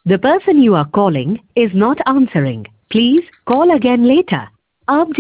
The person you are calling is not answering. Please call again later. आप